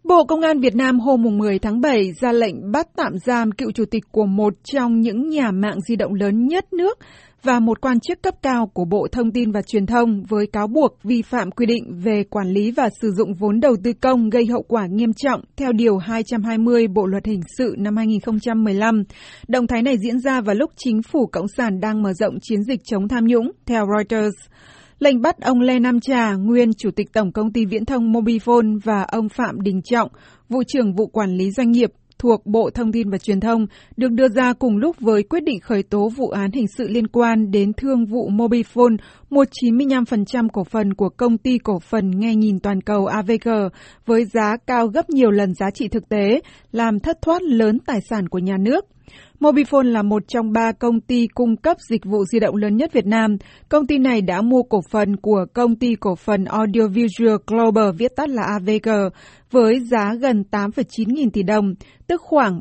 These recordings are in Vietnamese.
Bộ Công an Việt Nam hôm 10 tháng 7 ra lệnh bắt tạm giam cựu chủ tịch của một trong những nhà mạng di động lớn nhất nước và một quan chức cấp cao của Bộ Thông tin và Truyền thông với cáo buộc vi phạm quy định về quản lý và sử dụng vốn đầu tư công gây hậu quả nghiêm trọng theo Điều 220 Bộ Luật Hình sự năm 2015. Động thái này diễn ra vào lúc chính phủ Cộng sản đang mở rộng chiến dịch chống tham nhũng, theo Reuters. Lệnh bắt ông Lê Nam Trà, nguyên Chủ tịch Tổng công ty Viễn thông Mobifone và ông Phạm Đình Trọng, Vụ trưởng Vụ Quản lý Doanh nghiệp thuộc Bộ Thông tin và Truyền thông, được đưa ra cùng lúc với quyết định khởi tố vụ án hình sự liên quan đến thương vụ Mobifone mua 95% cổ phần của công ty cổ phần nghe nhìn toàn cầu AVG với giá cao gấp nhiều lần giá trị thực tế, làm thất thoát lớn tài sản của nhà nước. Mobifone là một trong 3 công ty cung cấp dịch vụ di động lớn nhất Việt Nam. Công ty này đã mua cổ phần của công ty cổ phần Audiovisual Global, viết tắt là AVG, với giá gần 8,9 nghìn tỷ đồng, tức khoảng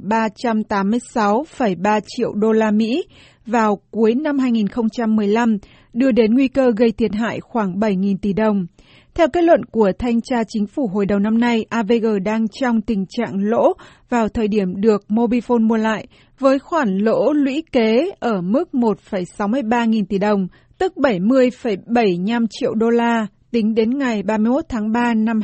386,3 triệu đô la Mỹ vào cuối năm 2015, đưa đến nguy cơ gây thiệt hại khoảng 7.000 tỷ đồng. Theo kết luận của Thanh tra Chính phủ hồi đầu năm nay, AVG đang trong tình trạng lỗ vào thời điểm được Mobifone mua lại, với khoản lỗ lũy kế ở mức 1,63 nghìn tỷ đồng, tức 70,75 triệu đô la, tính đến ngày 31 tháng 3 năm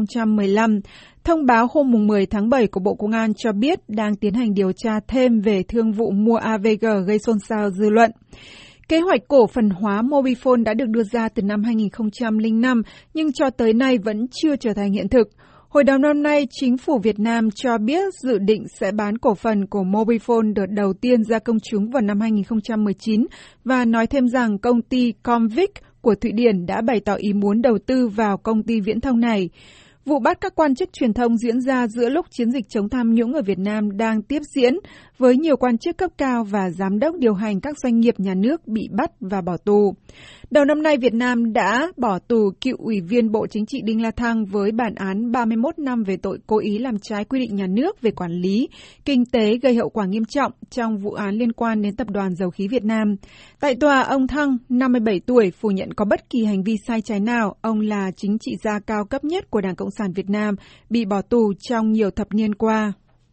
2015. Thông báo hôm 10 tháng 7 của Bộ Công an cho biết đang tiến hành điều tra thêm về thương vụ mua AVG gây xôn xao dư luận. Kế hoạch cổ phần hóa Mobifone đã được đưa ra từ năm 2005, nhưng cho tới nay vẫn chưa trở thành hiện thực. Hồi đầu năm nay, Chính phủ Việt Nam cho biết dự định sẽ bán cổ phần của Mobifone đợt đầu tiên ra công chúng vào năm 2019 và nói thêm rằng công ty Comviq của Thụy Điển đã bày tỏ ý muốn đầu tư vào công ty viễn thông này. Vụ bắt các quan chức truyền thông diễn ra giữa lúc chiến dịch chống tham nhũng ở Việt Nam đang tiếp diễn, với nhiều quan chức cấp cao và giám đốc điều hành các doanh nghiệp nhà nước bị bắt và bỏ tù. Đầu năm nay, Việt Nam đã bỏ tù cựu Ủy viên Bộ Chính trị Đinh La Thăng với bản án 31 năm về tội cố ý làm trái quy định nhà nước về quản lý, kinh tế gây hậu quả nghiêm trọng trong vụ án liên quan đến Tập đoàn Dầu khí Việt Nam. Tại tòa, ông Thăng, 57 tuổi, phủ nhận có bất kỳ hành vi sai trái nào. Ông là chính trị gia cao cấp nhất của Đảng Cộng sản Việt Nam, bị bỏ tù trong nhiều thập niên qua.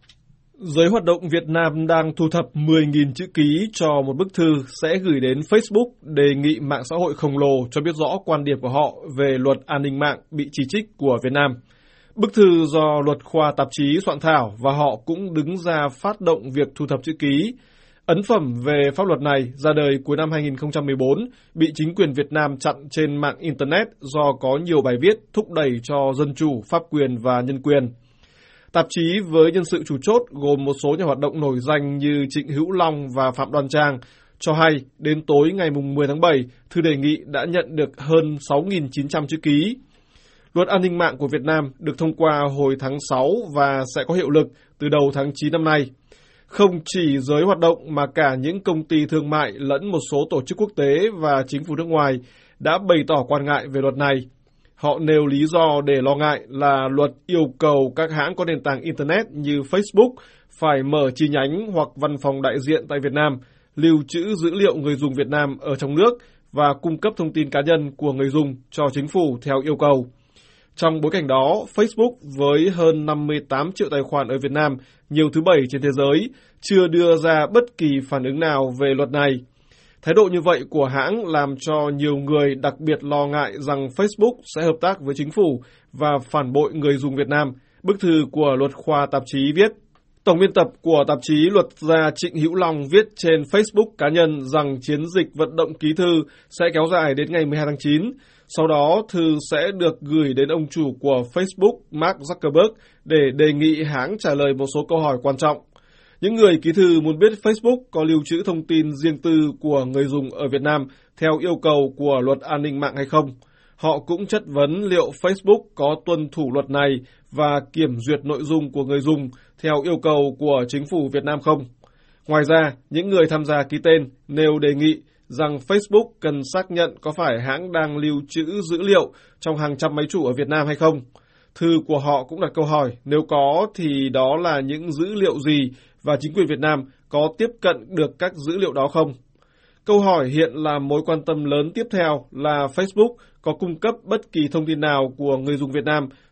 Giới hoạt động Việt Nam đang thu thập 10.000 chữ ký cho một bức thư sẽ gửi đến Facebook đề nghị mạng xã hội khổng lồ cho biết rõ quan điểm của họ về luật an ninh mạng bị chỉ trích của Việt Nam. Bức thư do Luật khoa tạp chí soạn thảo và họ cũng đứng ra phát động việc thu thập chữ ký. Ấn phẩm về pháp luật này ra đời cuối năm 2014, bị chính quyền Việt Nam chặn trên mạng Internet do có nhiều bài viết thúc đẩy cho dân chủ, pháp quyền và nhân quyền. Tạp chí với nhân sự chủ chốt gồm một số nhà hoạt động nổi danh như Trịnh Hữu Long và Phạm Đoan Trang cho hay đến tối ngày 10 tháng 7, thư đề nghị đã nhận được hơn 6.900 chữ ký. Luật an ninh mạng của Việt Nam được thông qua hồi tháng 6 và sẽ có hiệu lực từ đầu tháng 9 năm nay. Không chỉ giới hoạt động mà cả những công ty thương mại lẫn một số tổ chức quốc tế và chính phủ nước ngoài đã bày tỏ quan ngại về luật này. Họ nêu lý do để lo ngại là luật yêu cầu các hãng có nền tảng Internet như Facebook phải mở chi nhánh hoặc văn phòng đại diện tại Việt Nam, lưu trữ dữ liệu người dùng Việt Nam ở trong nước và cung cấp thông tin cá nhân của người dùng cho chính phủ theo yêu cầu. Trong bối cảnh đó, Facebook với hơn 58 triệu tài khoản ở Việt Nam, nhiều thứ 7 trên thế giới, chưa đưa ra bất kỳ phản ứng nào về luật này. Thái độ như vậy của hãng làm cho nhiều người đặc biệt lo ngại rằng Facebook sẽ hợp tác với chính phủ và phản bội người dùng Việt Nam, bức thư của Luật khoa tạp chí viết. Tổng biên tập của tạp chí Luật gia Trịnh Hữu Long viết trên Facebook cá nhân rằng chiến dịch vận động ký thư sẽ kéo dài đến ngày 12 tháng 9. Sau đó, thư sẽ được gửi đến ông chủ của Facebook, Mark Zuckerberg, để đề nghị hãng trả lời một số câu hỏi quan trọng. Những người ký thư muốn biết Facebook có lưu trữ thông tin riêng tư của người dùng ở Việt Nam theo yêu cầu của luật an ninh mạng hay không. Họ cũng chất vấn liệu Facebook có tuân thủ luật này và kiểm duyệt nội dung của người dùng theo yêu cầu của chính phủ Việt Nam không. Ngoài ra, những người tham gia ký tên nêu đề nghị rằng Facebook cần xác nhận có phải hãng đang lưu trữ dữ liệu trong hàng trăm máy chủ ở Việt Nam hay không. Thư của họ cũng đặt câu hỏi, nếu có thì đó là những dữ liệu gì và chính quyền Việt Nam có tiếp cận được các dữ liệu đó không? Câu hỏi hiện là mối quan tâm lớn tiếp theo là Facebook có cung cấp bất kỳ thông tin nào của người dùng Việt Nam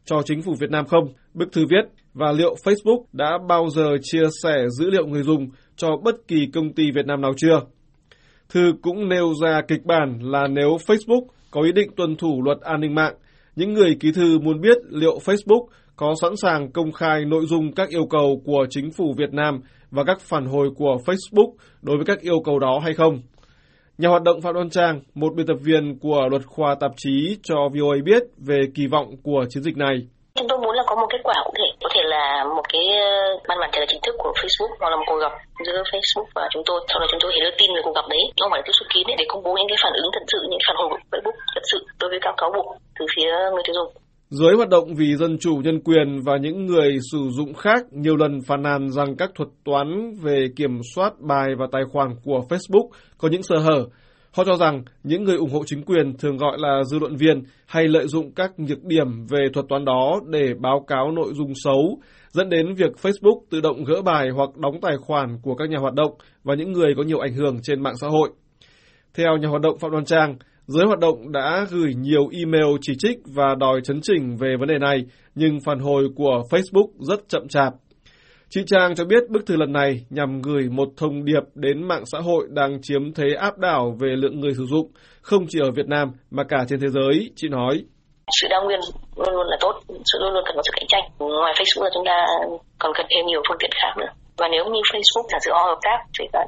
cho chính phủ Việt Nam không? Bức thư viết, và liệu Facebook đã bao giờ chia sẻ dữ liệu người dùng cho bất kỳ công ty Việt Nam nào chưa? Thư cũng nêu ra kịch bản là nếu Facebook có ý định tuân thủ luật an ninh mạng, những người ký thư muốn biết liệu Facebook có sẵn sàng công khai nội dung các yêu cầu của chính phủ Việt Nam và các phản hồi của Facebook đối với các yêu cầu đó hay không. Nhà hoạt động Phạm Đoan Trang, một biên tập viên của Luật khoa tạp chí cho VOA biết về kỳ vọng của chiến dịch này. Chúng tôi muốn là có một kết quả cụ thể, có thể là một cái văn bản trả lời chính thức của Facebook hoặc là một cuộc gặp giữa Facebook và chúng tôi. Sau đó chúng tôi sẽ đưa tin về cuộc gặp đấy, không phải là tiếp xúc kín để công bố những cái phản ứng thật sự, những phản hồi của Facebook thật sự đối với các cáo buộc từ phía người tiêu dùng. Giới hoạt động vì dân chủ nhân quyền và những người sử dụng khác nhiều lần phàn nàn rằng các thuật toán về kiểm soát bài và tài khoản của Facebook có những sơ hở. Họ cho rằng những người ủng hộ chính quyền, thường gọi là dư luận viên, hay lợi dụng các nhược điểm về thuật toán đó để báo cáo nội dung xấu, dẫn đến việc Facebook tự động gỡ bài hoặc đóng tài khoản của các nhà hoạt động và những người có nhiều ảnh hưởng trên mạng xã hội. Theo nhà hoạt động Phạm Đoan Trang, giới hoạt động đã gửi nhiều email chỉ trích và đòi chấn chỉnh về vấn đề này, nhưng phản hồi của Facebook rất chậm chạp. Chị Trang cho biết bức thư lần này nhằm gửi một thông điệp đến mạng xã hội đang chiếm thế áp đảo về lượng người sử dụng, không chỉ ở Việt Nam mà cả trên thế giới, chị nói. Sự đa nguyên luôn luôn là tốt, luôn luôn cần có sự cạnh tranh. Ngoài Facebook là chúng ta còn cần thêm nhiều phương tiện khác nữa. Và nếu như Facebook giả sử họ hợp tác với cả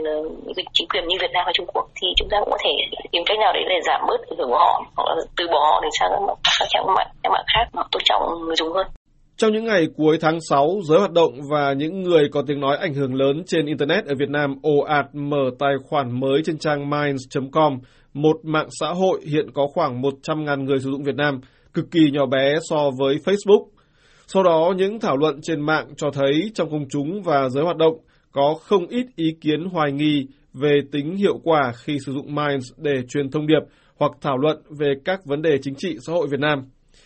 chính quyền như Việt Nam hay Trung Quốc thì chúng ta cũng có thể tìm cách nào đấy để giảm bớt ảnh hưởng của họ, hoặc là từ bỏ họ để sang các trang mạng khác mà tôn trọng người dùng hơn. Trong những ngày cuối tháng 6, giới hoạt động và những người có tiếng nói ảnh hưởng lớn trên Internet ở Việt Nam ồ ạt mở tài khoản mới trên trang Minds.com, một mạng xã hội hiện có khoảng 100.000 người sử dụng Việt Nam, cực kỳ nhỏ bé so với Facebook. Sau đó, những thảo luận trên mạng cho thấy trong công chúng và giới hoạt động có không ít ý kiến hoài nghi về tính hiệu quả khi sử dụng Minds để truyền thông điệp hoặc thảo luận về các vấn đề chính trị xã hội Việt Nam.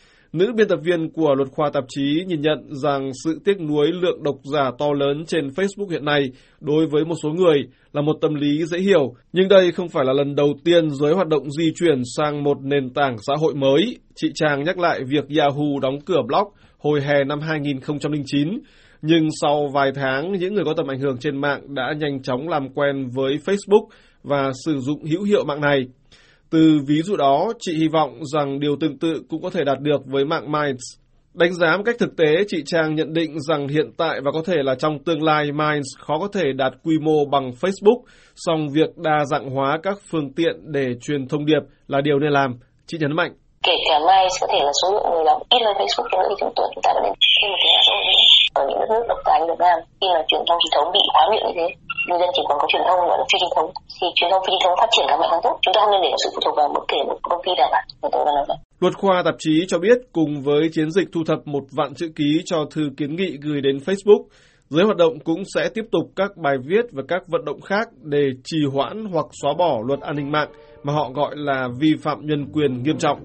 Nữ biên tập viên của Luật khoa tạp chí nhìn nhận rằng sự tiếc nuối lượng độc giả to lớn trên Facebook hiện nay đối với một số người là một tâm lý dễ hiểu, nhưng đây không phải là lần đầu tiên giới hoạt động di chuyển sang một nền tảng xã hội mới. Chị Trang nhắc lại việc Yahoo đóng cửa blog hồi hè năm 2009, nhưng sau vài tháng, những người có tầm ảnh hưởng trên mạng đã nhanh chóng làm quen với Facebook và sử dụng hữu hiệu mạng này. Từ ví dụ đó, chị hy vọng rằng điều tương tự cũng có thể đạt được với mạng Minds. Đánh giá một cách thực tế, chị Trang nhận định rằng hiện tại và có thể là trong tương lai Minds khó có thể đạt quy mô bằng Facebook, song việc đa dạng hóa các phương tiện để truyền thông điệp là điều nên làm. Chị nhấn mạnh. Kể cả Minds có thể là số lượng người làm ít hơn Facebook nữa thì chúng ta vẫn nên thêm một cái mạng xã hội nữa. Ở những nước độc tài như Việt Nam, khi mà truyền thông chính thống bị quá nhuyễn như thế, người dân chỉ còn có truyền thông gọi là phi chính thống, thì truyền thông phi chính thống phát triển càng mạnh càng tốt. Chúng ta không nên để sự phụ thuộc vào bất kể một công ty nào cả. Luật khoa tạp chí cho biết cùng với chiến dịch thu thập 1.000.000 chữ ký cho thư kiến nghị gửi đến Facebook, giới hoạt động cũng sẽ tiếp tục các bài viết và các vận động khác để trì hoãn hoặc xóa bỏ luật an ninh mạng mà họ gọi là vi phạm nhân quyền nghiêm trọng.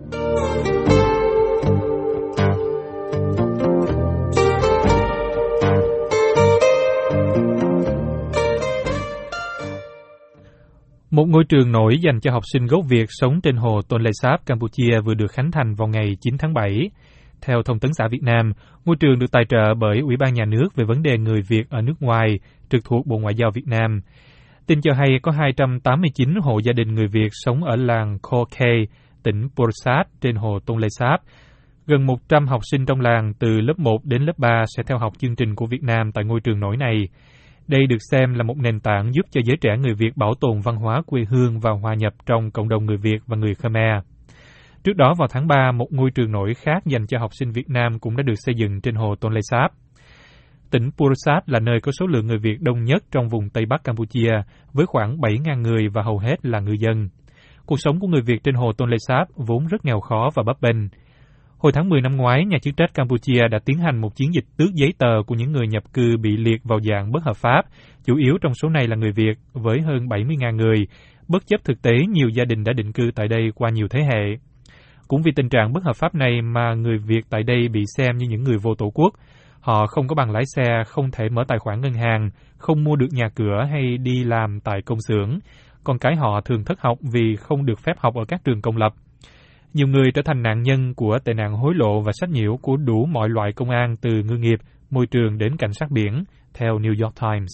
Một ngôi trường nổi dành cho học sinh gốc Việt sống trên hồ Tonle Sap, Campuchia vừa được khánh thành vào ngày 9 tháng 7. Theo Thông tấn xã Việt Nam, ngôi trường được tài trợ bởi Ủy ban Nhà nước về vấn đề người Việt ở nước ngoài, trực thuộc Bộ Ngoại giao Việt Nam. Tin cho hay có 289 hộ gia đình người Việt sống ở làng Kho Khe, tỉnh Pursat trên hồ Tonle Sap. Gần 100 học sinh trong làng từ lớp 1 đến lớp 3 sẽ theo học chương trình của Việt Nam tại ngôi trường nổi này. Đây được xem là một nền tảng giúp cho giới trẻ người Việt bảo tồn văn hóa quê hương và hòa nhập trong cộng đồng người Việt và người Khmer. Trước đó vào tháng 3, một ngôi trường nổi khác dành cho học sinh Việt Nam cũng đã được xây dựng trên hồ Tonle Sap. Tỉnh Pursat là nơi có số lượng người Việt đông nhất trong vùng Tây Bắc Campuchia, với khoảng 7.000 người và hầu hết là ngư dân. Cuộc sống của người Việt trên hồ Tonle Sap vốn rất nghèo khó và bấp bênh. Hồi tháng 10 năm ngoái, nhà chức trách Campuchia đã tiến hành một chiến dịch tước giấy tờ của những người nhập cư bị liệt vào dạng bất hợp pháp, chủ yếu trong số này là người Việt, với hơn 70.000 người, bất chấp thực tế nhiều gia đình đã định cư tại đây qua nhiều thế hệ. Cũng vì tình trạng bất hợp pháp này mà người Việt tại đây bị xem như những người vô tổ quốc. Họ không có bằng lái xe, không thể mở tài khoản ngân hàng, không mua được nhà cửa hay đi làm tại công xưởng. Con cái họ thường thất học vì không được phép học ở các trường công lập. Nhiều người trở thành nạn nhân của tệ nạn hối lộ và sách nhiễu của đủ mọi loại công an, từ ngư nghiệp, môi trường đến cảnh sát biển, theo New York Times.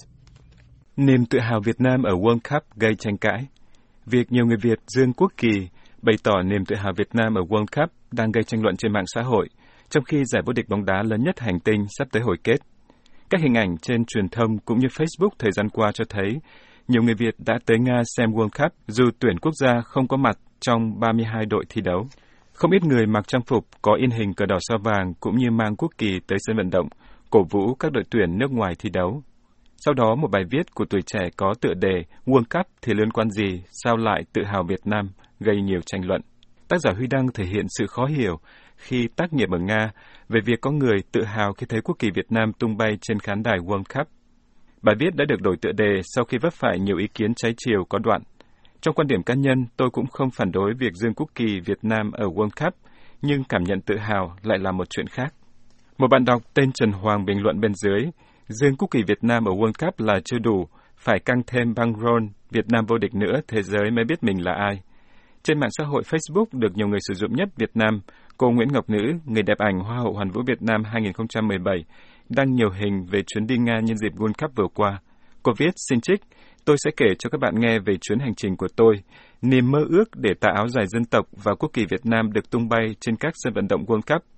Niềm tự hào Việt Nam ở World Cup gây tranh cãi. Việc nhiều người Việt dương quốc kỳ bày tỏ niềm tự hào Việt Nam ở World Cup đang gây tranh luận trên mạng xã hội, trong khi giải vô địch bóng đá lớn nhất hành tinh sắp tới hồi kết. Các hình ảnh trên truyền thông cũng như Facebook thời gian qua cho thấy nhiều người Việt đã tới Nga xem World Cup dù tuyển quốc gia không có mặt trong 32 đội thi đấu. Không ít người mặc trang phục có in hình cờ đỏ sao vàng cũng như mang quốc kỳ tới sân vận động, cổ vũ các đội tuyển nước ngoài thi đấu. Sau đó, một bài viết của Tuổi Trẻ có tựa đề World Cup thì liên quan gì, sao lại tự hào Việt Nam, gây nhiều tranh luận. Tác giả Huy Đăng thể hiện sự khó hiểu khi tác nghiệp ở Nga về việc có người tự hào khi thấy quốc kỳ Việt Nam tung bay trên khán đài World Cup. Bài viết đã được đổi tựa đề sau khi vấp phải nhiều ý kiến trái chiều có đoạn. Trong quan điểm cá nhân, tôi cũng không phản đối việc dương quốc kỳ Việt Nam ở World Cup, nhưng cảm nhận tự hào lại là một chuyện khác. Một bạn đọc tên Trần Hoàng bình luận bên dưới, dương quốc kỳ Việt Nam ở World Cup là chưa đủ, phải căng thêm băng rôn, Việt Nam vô địch nữa, thế giới mới biết mình là ai. Trên mạng xã hội Facebook được nhiều người sử dụng nhất Việt Nam, cô Nguyễn Ngọc Nữ, người đẹp ảnh Hoa hậu Hoàn vũ Việt Nam 2017, đăng nhiều hình về chuyến đi Nga nhân dịp World Cup vừa qua. Cô viết, xin trích, tôi sẽ kể cho các bạn nghe về chuyến hành trình của tôi, niềm mơ ước để tà áo dài dân tộc và quốc kỳ Việt Nam được tung bay trên các sân vận động World Cup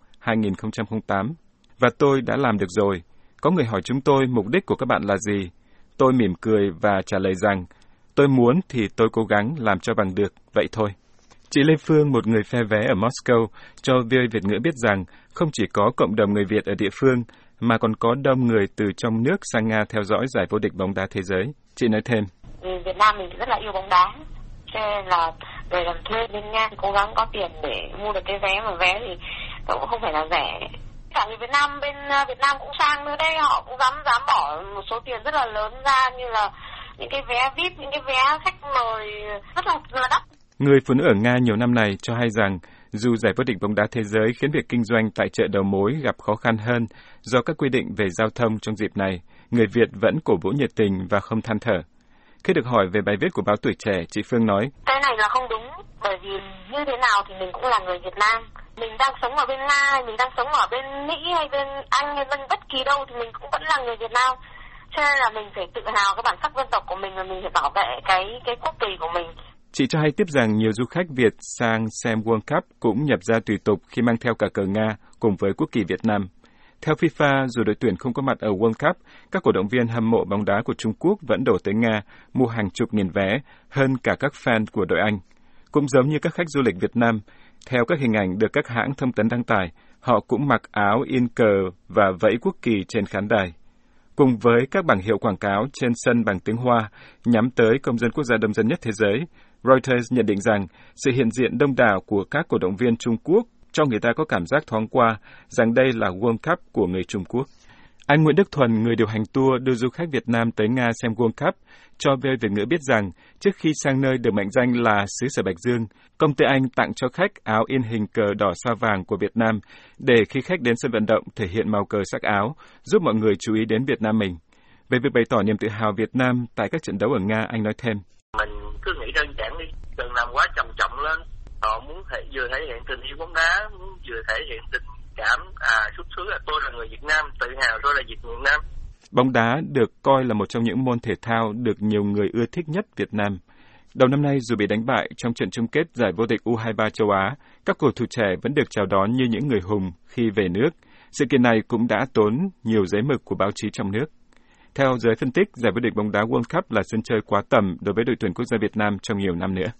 2008. Và tôi đã làm được rồi. Có người hỏi chúng tôi mục đích của các bạn là gì? Tôi mỉm cười và trả lời rằng, tôi muốn thì tôi cố gắng làm cho bằng được, vậy thôi. Chị Lê Phương, một người phe vé ở Moscow, cho VOA Việt ngữ biết rằng không chỉ có cộng đồng người Việt ở địa phương, mà còn có đông người từ trong nước sang Nga theo dõi giải vô địch bóng đá thế giới. Chị nói thêm. Việt Nam mình rất là yêu bóng đá, cho nên là về làm thuê bên Nga cố gắng có tiền để mua được cái vé, mà vé thì cũng không phải là rẻ. Cả người Việt Nam bên Việt Nam cũng sang nữa đây, họ cũng dám bỏ một số tiền rất là lớn ra, như là những cái vé VIP, những cái vé khách mời rất là đắt. Người phụ nữ ở Nga nhiều năm này cho hay rằng dù giải vô địch bóng đá thế giới khiến việc kinh doanh tại chợ đầu mối gặp khó khăn hơn do các quy định về giao thông trong dịp này, người Việt vẫn cổ vũ nhiệt tình và không than thở. Khi được hỏi về bài viết của báo Tuổi Trẻ, chị Phương nói, cái này là không đúng, bởi vì như thế nào thì mình cũng là người Việt Nam. Mình đang sống ở bên Nga, mình đang sống ở bên Mỹ hay bên Anh hay bên bất kỳ đâu thì mình cũng vẫn là người Việt Nam. Cho nên là mình phải tự hào cái bản sắc dân tộc của mình và mình phải bảo vệ cái quốc kỳ của mình. Chị cho hay tiếp rằng nhiều du khách Việt sang xem World Cup cũng nhập ra tùy tục khi mang theo cả cờ Nga cùng với quốc kỳ Việt Nam. Theo FIFA, dù đội tuyển không có mặt ở World Cup, các cổ động viên hâm mộ bóng đá của Trung Quốc vẫn đổ tới Nga mua hàng chục nghìn vé, hơn cả các fan của đội Anh. Cũng giống như các khách du lịch Việt Nam, theo các hình ảnh được các hãng thông tấn đăng tải, họ cũng mặc áo in cờ và vẫy quốc kỳ trên khán đài. Cùng với các bảng hiệu quảng cáo trên sân bằng tiếng Hoa nhắm tới công dân quốc gia đông dân nhất thế giới, Reuters nhận định rằng sự hiện diện đông đảo của các cổ động viên Trung Quốc cho người ta có cảm giác thoáng qua rằng đây là World Cup của người Trung Quốc. Anh Nguyễn Đức Thuần, người điều hành tour đưa du khách Việt Nam tới Nga xem World Cup, cho VOA Việt ngữ biết rằng trước khi sang nơi được mệnh danh là xứ sở Bạch Dương, công ty anh tặng cho khách áo in hình cờ đỏ sao vàng của Việt Nam để khi khách đến sân vận động thể hiện màu cờ sắc áo, giúp mọi người chú ý đến Việt Nam mình. Về việc bày tỏ niềm tự hào Việt Nam tại các trận đấu ở Nga, anh nói thêm. Mình cứ nghĩ đơn giản đi, đừng làm quá trầm trọng lên. Họ muốn vừa thể hiện tình yêu bóng đá, vừa thể hiện tình cảm, xuất xứ là tôi là người Việt Nam, tự hào tôi là Việt Nam. Bóng đá được coi là một trong những môn thể thao được nhiều người ưa thích nhất Việt Nam. Đầu năm nay, dù bị đánh bại trong trận chung kết giải vô địch U23 châu Á, các cầu thủ trẻ vẫn được chào đón như những người hùng khi về nước. Sự kiện này cũng đã tốn nhiều giấy mực của báo chí trong nước. Theo giới phân tích, giải vô địch bóng đá World Cup là sân chơi quá tầm đối với đội tuyển quốc gia Việt Nam trong nhiều năm nữa.